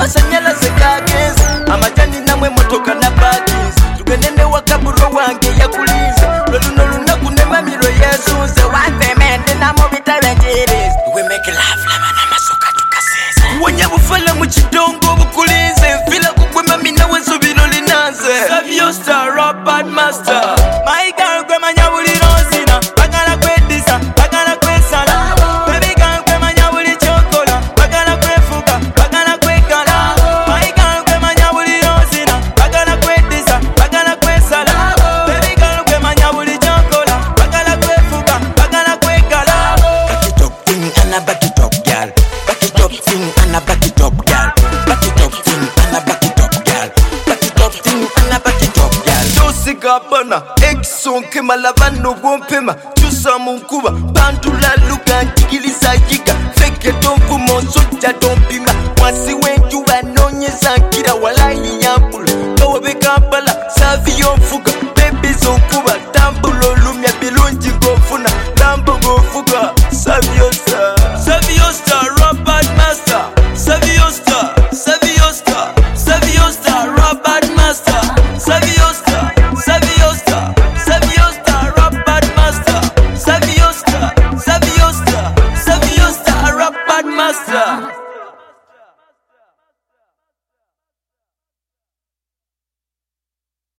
masanyalaze kagezi amajani namwe motoka na parkings tugende ne wakaburo wange yakulinze loluno lunaku ne mamiro yesunze wantemende namo bitabenjeres we make love lama na masoka tukasesa wonya bufala mu kidongo bukulinze mfila kukwema mina wensubiro linanze Savio star rap bad master my girl gwe manya buli rozina bagala kwedisa bagala kwesala baby girl gwe manya buli chokola bagala kwefuka bagala kwekala my girl gwe manya buli rozina bagala kwedisa bagala kwesala baby girl gwe manya buli chokola bagala kwefuka bagala kwekala back it up thing and a back it up girl back it up thing and a back it up girl back it up thing and a back it up girl back it up thing and a back it up girl Sigabana, exon kema lavano gompema Chusa munkuba,